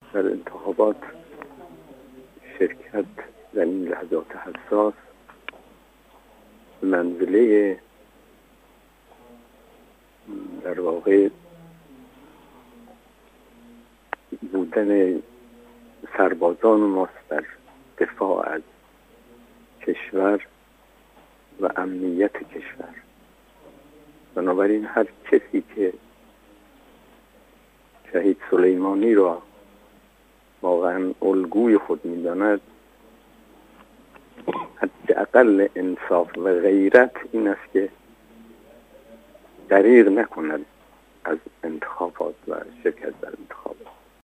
در انتخابات شرکت در این لحظات حساس به منزله در واقع بودن سربازان ماست در دفاع از کشور و امنیت کشور. بنابراین هر کسی که شهید سلیمانی را واقعا الگوی خود می‌داند، حداقل انصاف و غیرت این است که دریغ نکند از انتخابات و شرکت در انتخابات.